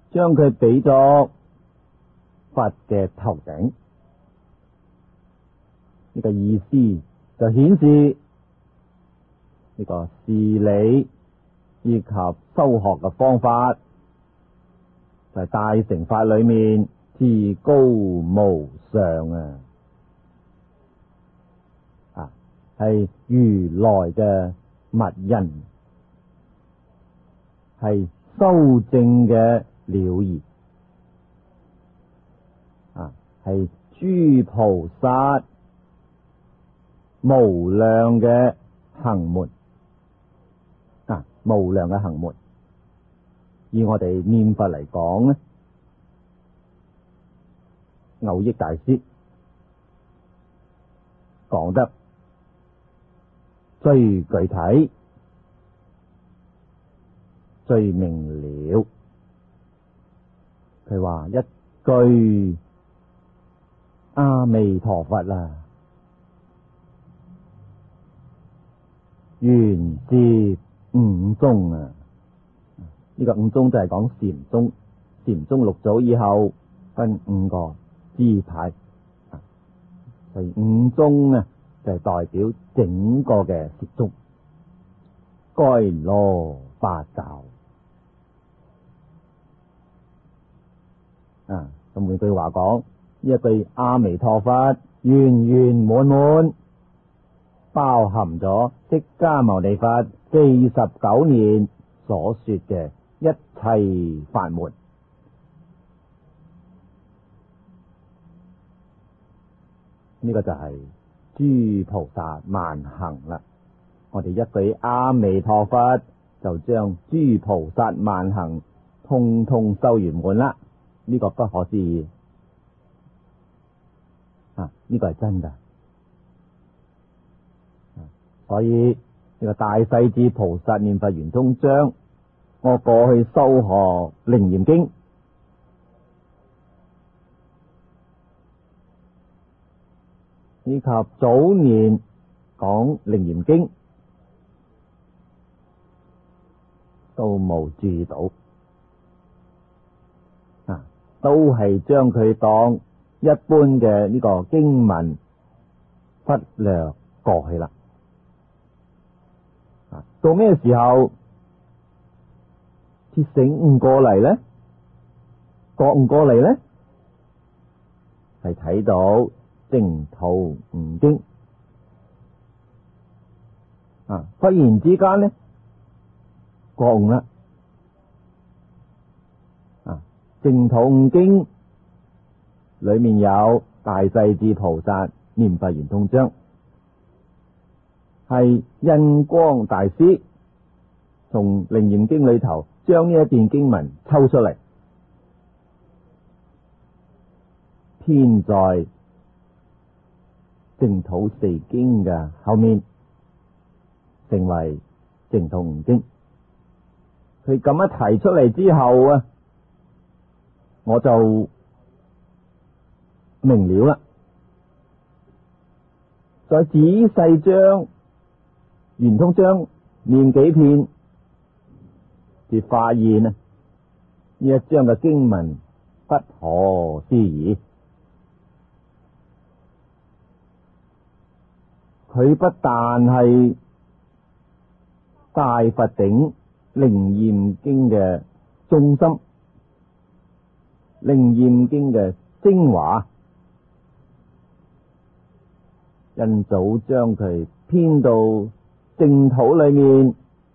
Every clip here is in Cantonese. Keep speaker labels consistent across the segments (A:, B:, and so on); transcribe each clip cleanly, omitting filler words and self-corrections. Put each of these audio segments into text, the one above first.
A: 將佢比作佛嘅頭頂。呢個意思就顯示呢個事理以及修學嘅方法，就係大乘法裏面至高無上啊！係如來嘅密印，係修證嘅了義啊！係諸菩薩無量嘅行門啊！無量嘅行門，以我哋念佛嚟講呢，蕅益大師講得最具體、最明了。佢話一句阿彌陀佛啦，圓攝五宗啊！呢個五宗就係講禪宗，禪宗六祖以後分五個支派，所以五宗啊就係代表整個嘅禪宗，該羅八教啊。咁換句話講，呢一句阿彌陀佛圓圓滿滿，包含咗釋迦牟尼佛49年所說嘅一切法門。呢個就係諸菩薩萬行啦。我哋一句阿彌陀佛，就將諸菩薩萬行通通修圓滿啦。呢個不可思議啊！呢個係真噶。所以呢個大勢至菩薩念佛圓通章，我過去修學楞嚴經，以及早年講楞嚴經，都冇注意到啊，都係將佢當一般嘅呢個經文忽略過去啦。到咩時候先醒悟過嚟呢？覺悟過嚟呢？係睇到淨土五經啊！忽然之間呢，覺悟啦啊！淨土五經裏面有大勢至菩薩念佛圓通章，係印光大師從楞嚴經裏頭將呢一段經文抽出嚟，編在淨土四經嘅後面，成為淨土五經。佢咁一提出嚟之後啊，我就明了啦。再仔細將圓通章念幾遍，就發現啊，呢一章嘅經文不可思議。佢不但係大佛頂楞嚴經嘅中心，楞嚴經嘅精華，印祖將佢編到淨土裏面，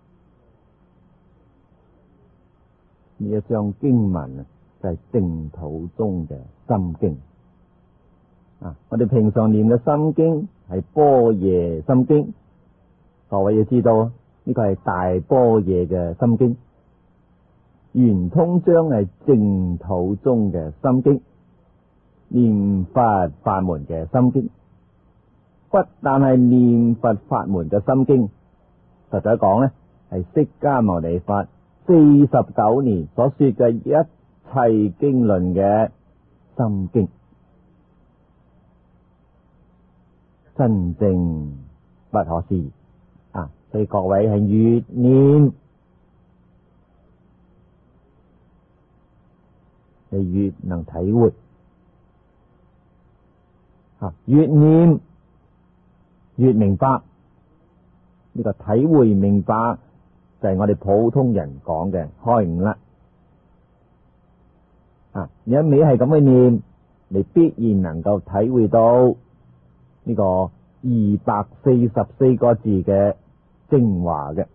A: 呢一章經文啊，就係淨土中嘅心經啊！我哋平常念嘅心經係般若心經，各位要知道呢個係大般若嘅心經。圓通章係淨土中嘅心經，念佛法門嘅心經。不但係念佛法門嘅心經，實在講呢係釋迦牟尼佛49年所說嘅一切經論嘅心經，真正不可思議啊！所以各位係越念你越能體會。越念越明白，呢個體會明白就係我哋普通人講嘅開悟啦。你一味係咁去念，你必然能夠體會到呢個244個字嘅精華嘅。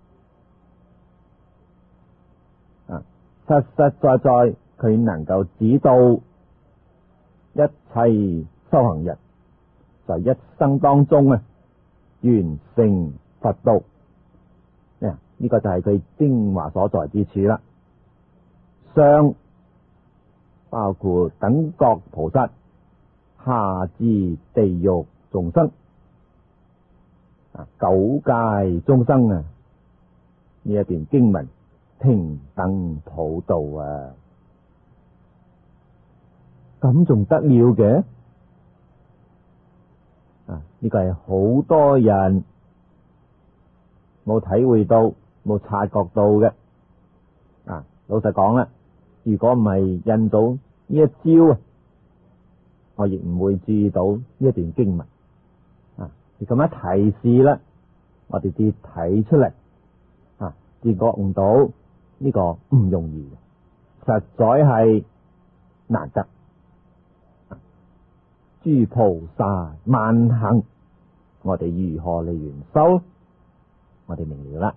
A: 實實在在佢能夠指導一切修行人在一生當中完成佛道。呢個就係佢精華所在之處啦。上包括等覺菩薩，下至地獄眾生，九界眾生呢一段經文平等普渡咁仲得了嘅？呢個係好多人冇體會到、冇察覺到嘅。老實講啦，如果唔係印到呢一招我亦唔會注意到呢一段經文。你咁一提示啦，我哋至睇出嚟，至覺悟到呢個唔容易嘅，實在係難得。諸菩薩萬行，我哋如何嚟圓修？我哋明了啦。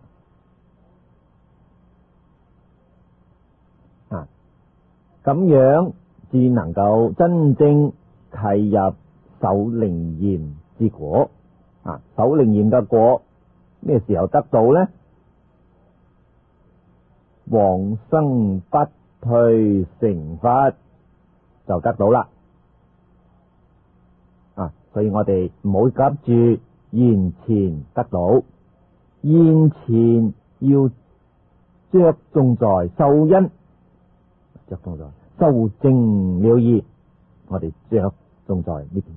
A: 咁樣至能夠真正契入首楞嚴之果。首楞嚴嘅果咩時候得到呢？往生不退成佛就得到啦。所以我哋唔好急住現前得到，現前要着重在修因，着重在修證了義，我哋着重在呢邊。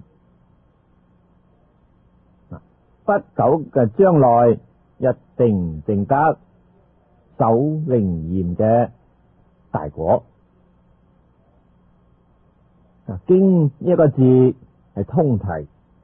A: 不久嘅將來一定證得首楞嚴嘅大果。經一個字係通題，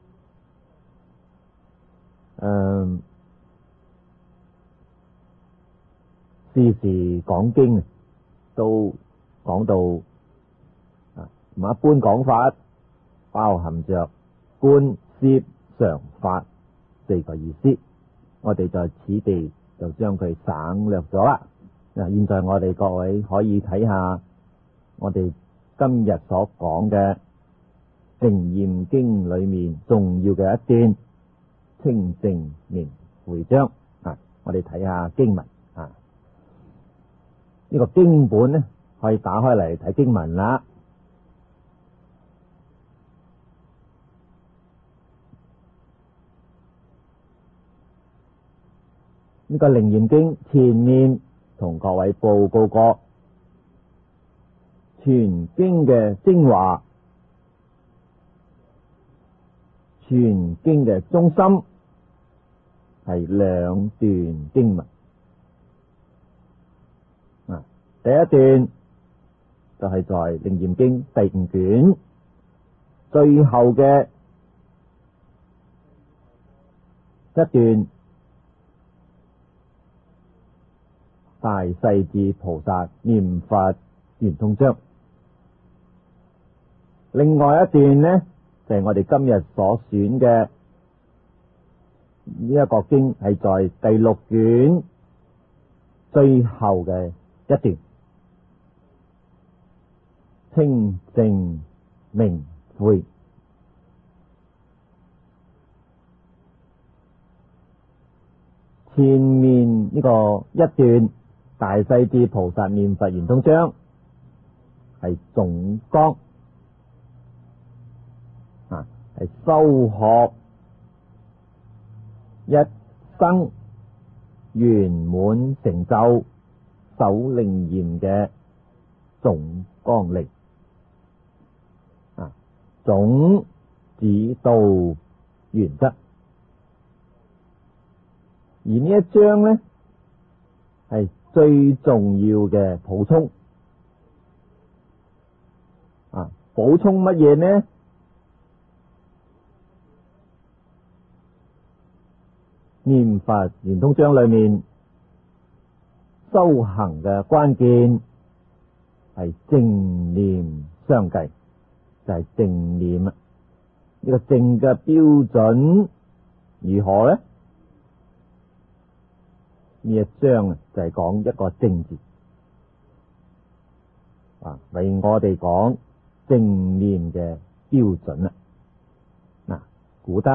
A: 時時講經都講到唔一般講法，包含着觀攝常法4個意思，我哋在此地就將佢省略咗啦。現在我哋各位可以睇下我哋今日所講嘅《楞嚴經》裏面重要嘅一段清淨明會章。我哋睇下經文。呢個經本呢，可以打開嚟睇經文啦。呢個《楞嚴經》前面同各位報告過，全經嘅精華，全經嘅中心係2段經文。第一段就係在《楞嚴經》第5卷最後嘅一段，大勢至菩薩念佛圓通章。另外一段呢，就係我哋今日所選嘅呢一個經，係在第6卷最後嘅一段，清淨明慧。前面呢個一段大勢至菩薩念佛圓通章係總綱，係修學一生圓滿成就首楞嚴嘅總綱領，總指導原則。而呢一章呢，係最重要嘅補充， 補充乜嘢呢？念佛圓通章裏面修行嘅關鍵係正念相繼，就係正念啊！呢個正嘅標準如何呢？呢一章就係講一個正字啊，為我哋講正念嘅標準啦。嗱，古德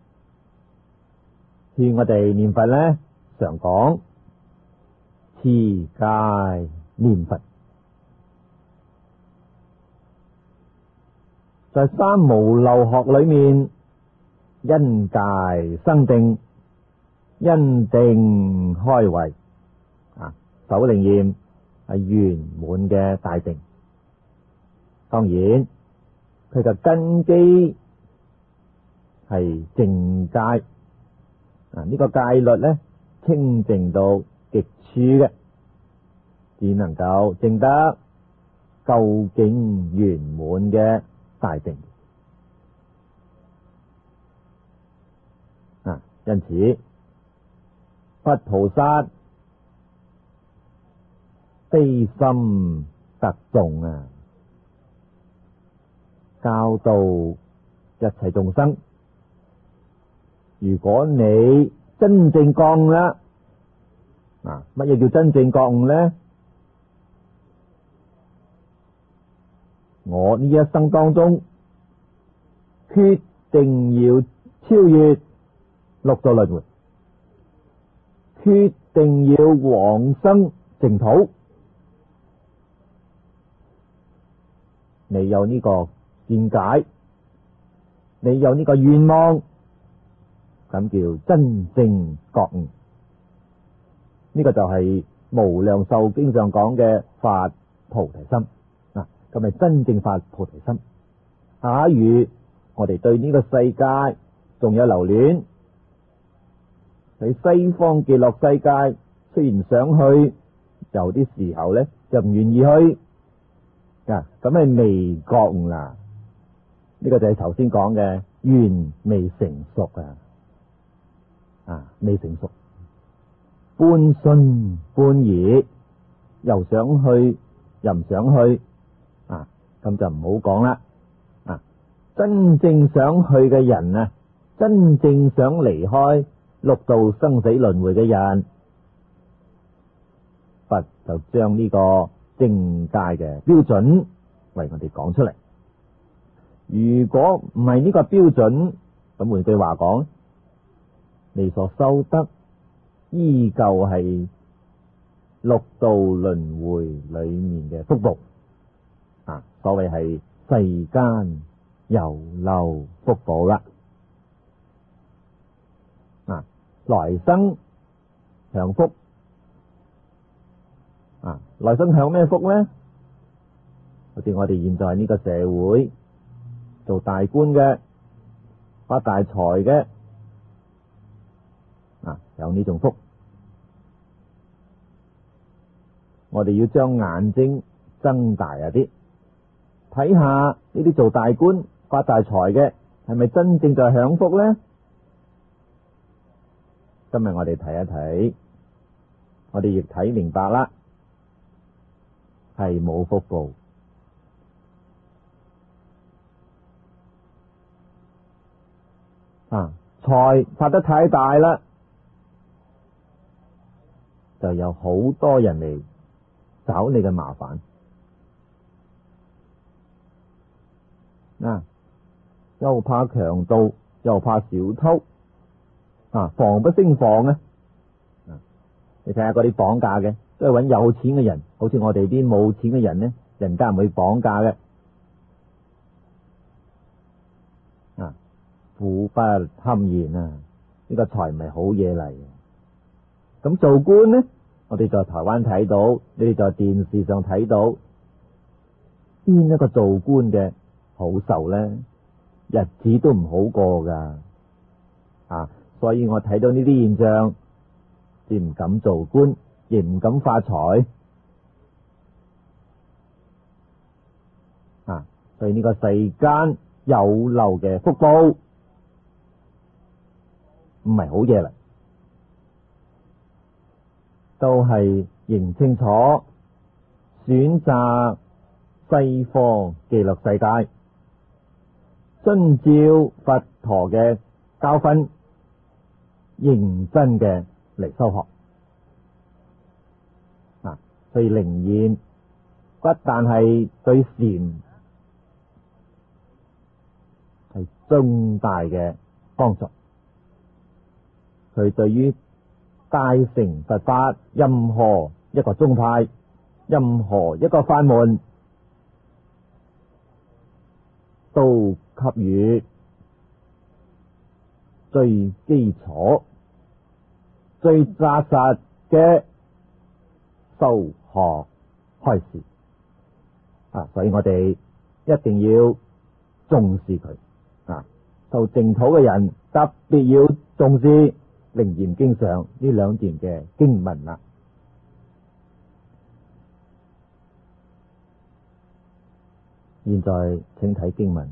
A: 勸我哋念佛咧，常講持戒念佛，在三無漏學裏面，因戒生定，因定開慧啊，首楞嚴係圓滿嘅大定。當然，佢嘅根基係正戒啊，呢個戒律咧清淨到極處嘅，只能夠證得究竟圓滿嘅大定啊。因此，佛菩薩悲心特重啊，教導一切眾生。如果你真正覺悟啦，乜嘢叫真正覺悟呢？我呢一生當中決定要超越六道輪迴，決定要往生淨土。你有呢個見解，你有呢個願望，咁叫真正覺悟。呢個就係無量壽經上講嘅發菩提心啊，咁係真正發菩提心。假如我哋對呢個世界仲有留戀，喺西方極樂世界雖然想去，有啲時候咧就唔願意去啊，咁係未覺悟啦。呢個就係頭先講嘅願未成熟啊，未成熟，半信半疑，又想去又唔想去啊，咁就唔好講啦啊！真正想去嘅人啊，真正想離開六道生死輪迴嘅人，佛就將呢個正戒嘅標準為我哋講出嚟。如果唔係呢個標準，咁換句話講，你所修得依舊係六道輪迴裏面嘅福報啊，所謂係世間有漏福報啦。啊，來生享福啊，來生享咩福呢？好似我哋現在呢個社會做大官嘅、發大財嘅啊，有呢種福。我哋要將眼睛睜大一啲，睇下呢啲做大官、發大財嘅係咪真正在享福呢？今日我哋睇一睇，我哋亦睇明白啦，係冇福報。啊，財發得太大啦，就有好多人嚟找你嘅麻煩。啊，又怕強盜，又怕小偷，啊，防不勝防啊！你睇下嗰啲綁架嘅，都係揾有錢嘅人，好似我哋啲冇錢嘅人呢，人家唔會綁架嘅。啊，苦不堪言啊！呢個財唔係好嘢嚟。咁做官呢，我哋在台灣睇到，你哋在電視上睇到，邊一個做官嘅好受呢？日子都唔好過噶。啊，所以我睇到呢啲現象，亦唔敢做官，亦唔敢發財。啊， 對呢個世間有漏嘅福報，唔係好嘢嚟，都係認清楚，選擇西方極樂世界，遵照佛陀嘅教訓，認真嘅嚟修學。所以靈驗不但係對禪係重大嘅幫助，佢對於大乘佛法任何一個宗派、任何一個法門都給予最基礎、最紮實嘅修學開示所以我哋一定要重視佢修淨土嘅人特別要重視《楞嚴經》上呢兩段嘅經文啦。現在請睇經文，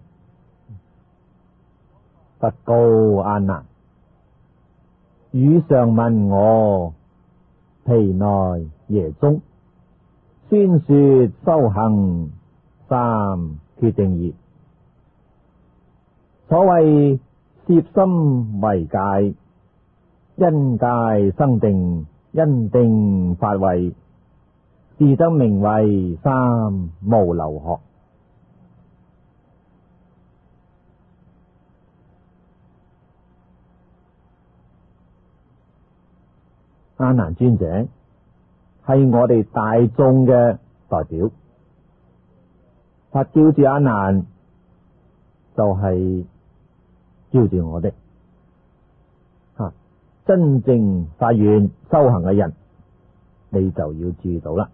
A: 佛告阿難：汝常問我，毘奈耶中，宣說修行三決定義。所謂攝心為戒，因戒生定，因定發慧，是則名為三無漏學。阿難尊者係我哋大眾嘅代表，佛叫住阿難就係叫住我哋真正發願修行嘅人，你就要注意到啦。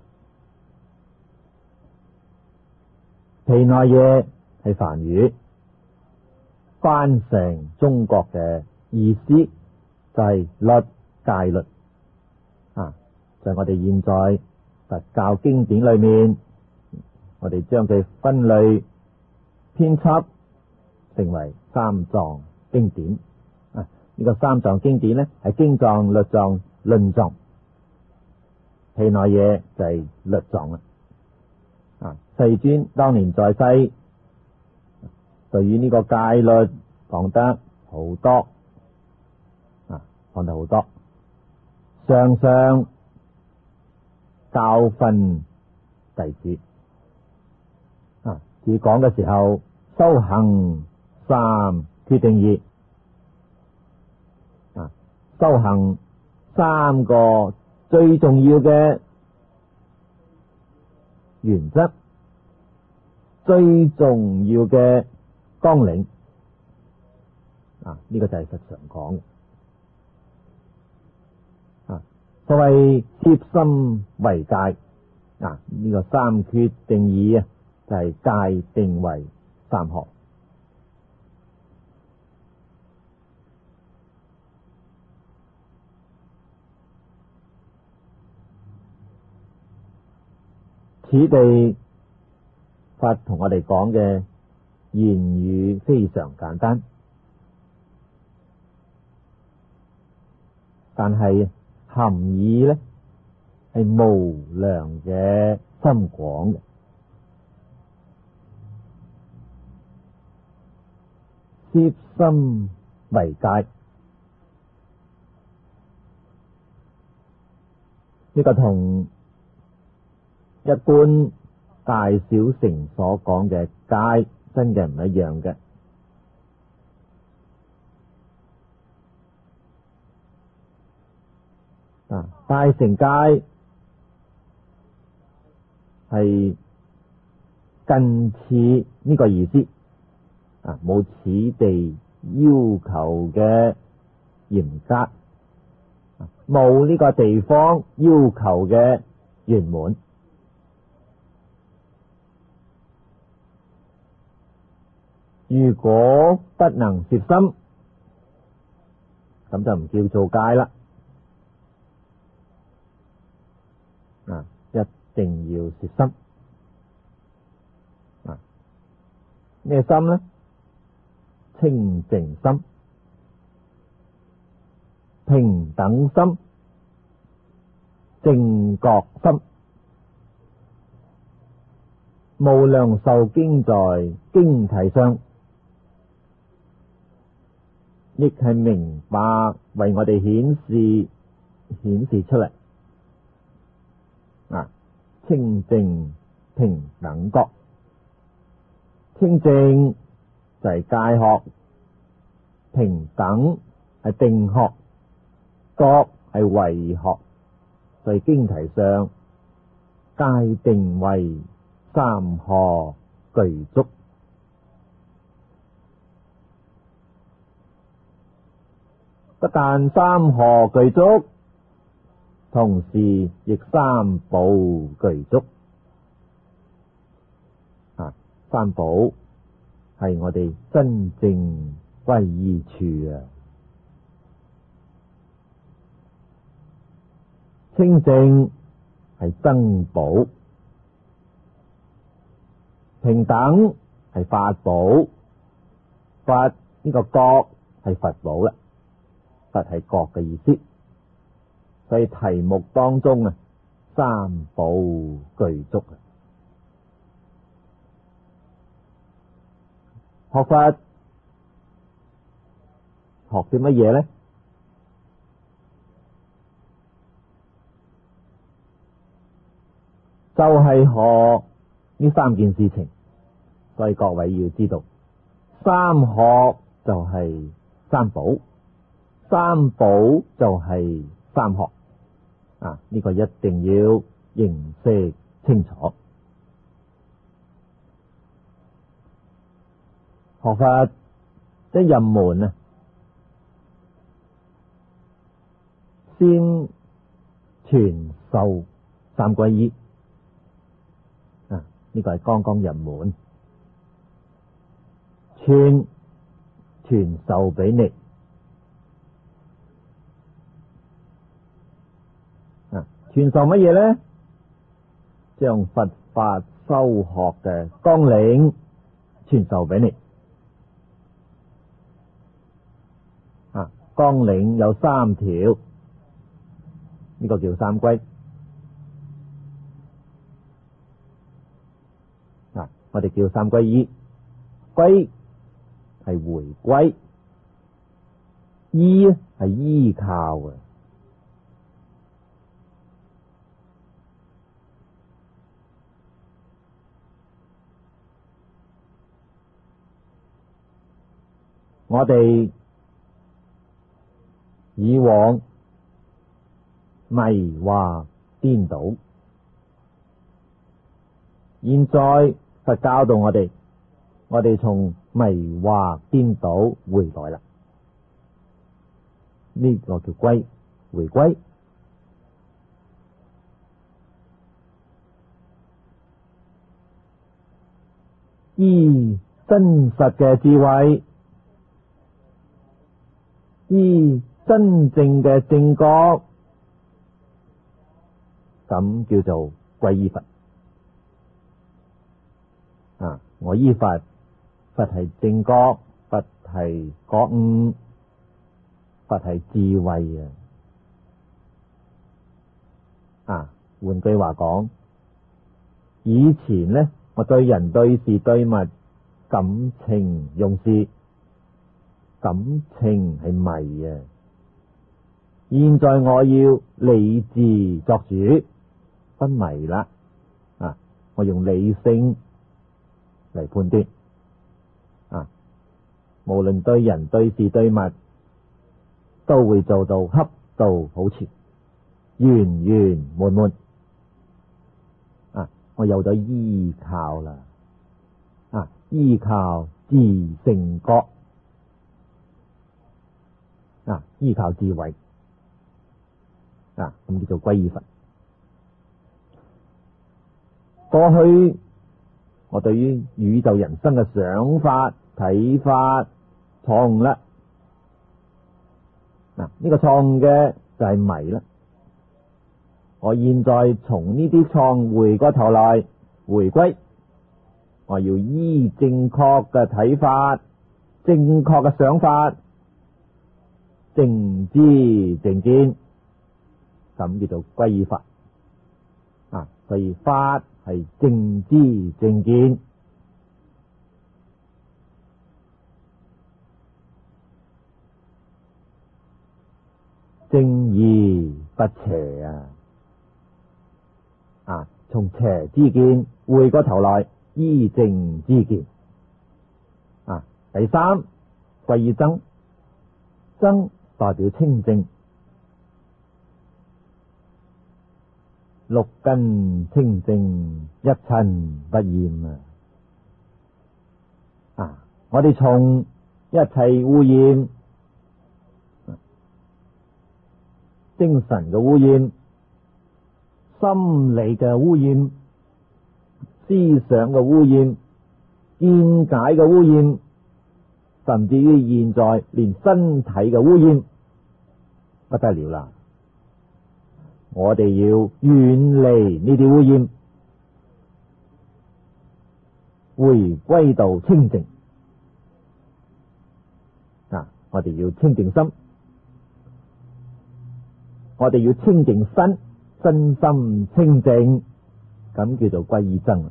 A: 毘奈耶係梵語，翻成中國嘅意思就係律、戒律就係我哋現在佛教經典裏面，我哋將佢分類編輯成為三藏經典。呢個三藏經典呢係經藏、律藏、論藏。毘奈耶就係律藏啦。世尊當年在世，對於呢個戒律講得好多，講得好多，常常教訓弟子。至講嘅時候，修行三決定義。修行三個最重要嘅原則，最重要嘅綱領。呢個就係實常講嘅。所謂攝心為戒，呢個三決定義就係戒定慧三學。此地佛同我哋講嘅言語非常簡單，但係含義呢係無量嘅深廣嘅。攝心為戒，呢個同一般大小乘所講嘅戒真嘅唔一樣嘅。大乘戒係近似呢個意思，冇此地要求嘅嚴格，冇呢個地方要求嘅圓滿。如果不能攝心，咁就唔叫做戒啦。一定要攝心。 咩心呢？清淨心、平等心、正覺心。無量壽經在經題上，亦係明白為我哋顯示出嚟。清淨平等覺，清淨就係戒學，平等係定學，覺係慧學。所以經題上界定為三學具足。不但三學具足，同時亦三寶具足。三寶係我哋真正歸依處啊！清淨係僧寶，平等係法寶，法呢個覺係佛寶啦，佛係覺嘅意思。所以題目當中啊，三寶具足。學佛學啲乜嘢呢？就係學呢三件事情。所以各位要知道，三學就係三寶，三寶就係三學。呢個一定要認識清楚。學佛即入門啊，先傳授三皈依。呢個係剛剛入門，傳授俾你。傳授乜嘢呢？將佛法修學嘅綱領傳授俾你。綱領有3條，呢個叫三歸。我哋叫三歸依。歸係回歸，依係依靠嘅。我哋以往迷惑顛倒，現在佛教導我哋從迷惑顛倒回來啦。呢個叫歸，回歸。依真實嘅智慧，依真正嘅正覺，咁叫做歸依佛。我依佛，佛係正覺，佛係覺悟，佛係智慧啊！換句話講，以前呢，我對人對事對物感情用事，感情係迷啊！現在我要理智作主，不迷啦。我用理性嚟判斷。無論對人對事對物，都會做到恰到好處，圓圓滿滿。我有咗依靠啦，依靠自性覺，依靠智慧，咁叫做歸依佛。過去我對於宇宙人生嘅想法睇法錯誤啦，呢個錯誤嘅就係迷啦。我現在從呢啲錯誤回過頭來回歸， 我要依正確嘅睇法、正確嘅想法、正知正見，咁叫做歸依法。所以法係正知正見。正義不邪從邪之見回過頭來依正之見。第三，歸依僧，僧代表清淨，六根清淨，一塵不染我哋從一切污染、精神嘅污染、心理嘅污染、思想嘅污染、見解嘅污染，甚至於現在連身體嘅污染，不得了啦！我哋要遠離呢啲污染，回歸到清淨。我哋要清淨心，我哋要清淨身，身心清淨，咁叫做歸依僧。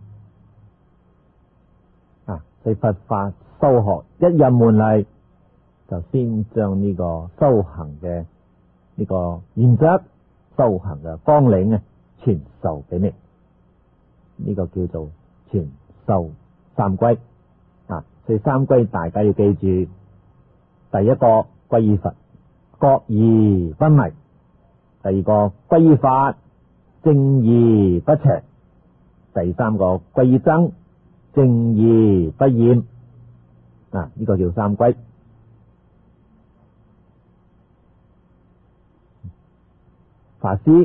A: 所以佛法修學一入門嚟，就先將呢個修行嘅呢個原則、修行嘅綱領傳授俾你。呢個叫做傳授三歸。所以三歸大家要記住。第一個歸依佛，覺而不迷；第二個歸依法，正而不邪；第三個歸依僧，正而不染。呢個叫三歸。法師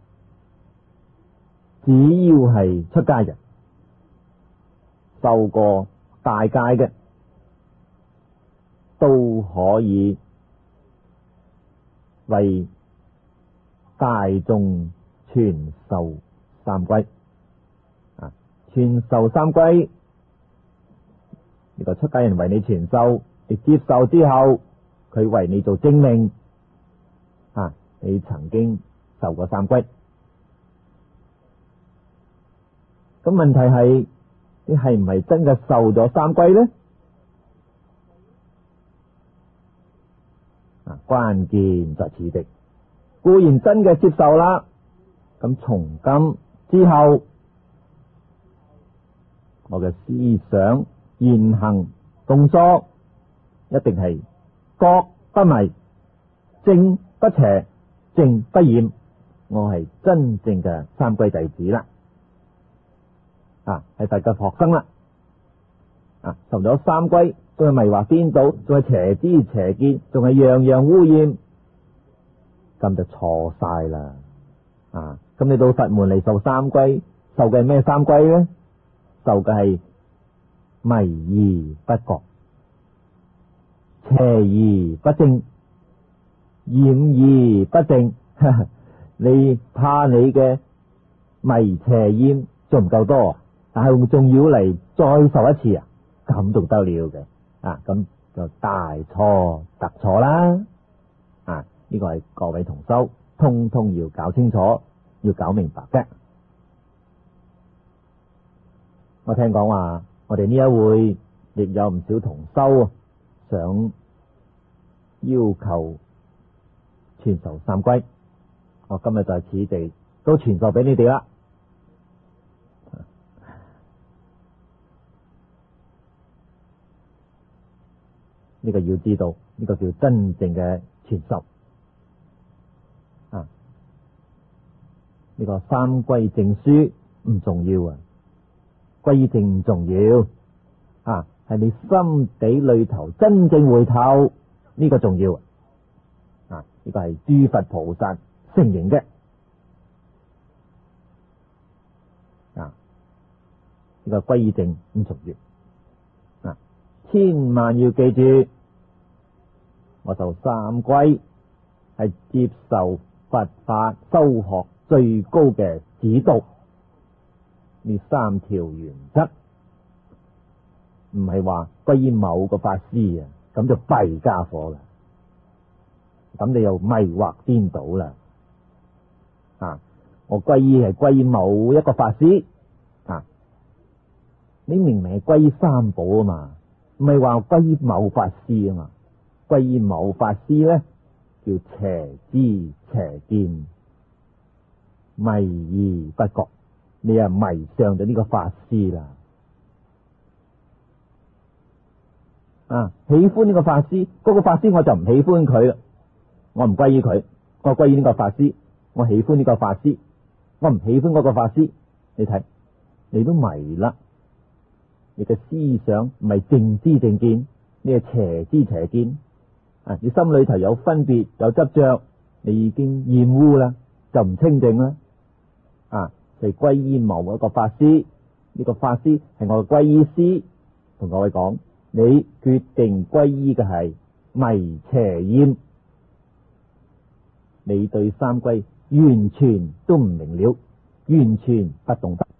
A: 只要係出家人，受過大戒嘅，都可以為大眾傳授三歸。傳授三歸，呢個出家人為你傳授，你接受之後，佢為你做證明，你曾經受過三歸。咁問題係，你係唔係真嘅受咗三歸呢？關鍵在此地。固然真嘅接受啦，咁從今之後，我嘅思想、言行、動作一定係覺不迷、正不邪、正不染。我係真正嘅三歸弟子啦，係佛嘅學生啦。受咗三歸，仲係迷惑顛倒，仲係邪知邪見，仲係樣樣污染，咁就錯晒啦。咁你到佛門嚟受三歸，受嘅係咩三歸呢？受嘅係迷而不覺、邪而不正、染而不正。你怕你嘅迷邪染仲唔夠多，但係仲要嚟再受一次咁仲得了嘅。咁就大錯特錯啦。呢個係各位同修通通要搞清楚，要搞明白嘅。我聽講話，我哋呢一會亦有唔少同修想要求傳授三歸，我今日在此地都傳授俾你哋啦。呢個要知道，呢個叫真正嘅傳授。呢個三歸證書唔重要歸依證唔重要係你心底裏頭真正回頭，呢個重要呢個係諸佛菩薩承認嘅。呢個歸依證唔重要。千萬要記住，我受三歸係接受佛法修學最高嘅指導，呢三條原則唔係話歸依某個法師啊，咁就弊家伙啦，咁你又迷惑顛倒啦。我歸依係歸依某一個法師啊，你明明係歸依三寶啊嘛，唔係話歸依某法師啊嘛。歸依某法師咧叫邪知邪見，迷而不覺，你係迷上咗呢個法師啦。喜歡呢個法師，嗰個法師我就唔喜歡佢啦，我唔歸依佢，我歸依呢個法師。我喜歡呢個法師，我唔喜歡嗰個法師。你睇，你都迷啦，你嘅思想唔係正知正見，你係邪知邪見。你心裏頭有分別有執着，你已經厭污啦，就唔清淨啦。就歸依某一個法師，呢個法師係我嘅歸依師。同各位講，你決定歸依嘅係迷邪厭，你對三歸完全都唔明了，完全不懂得。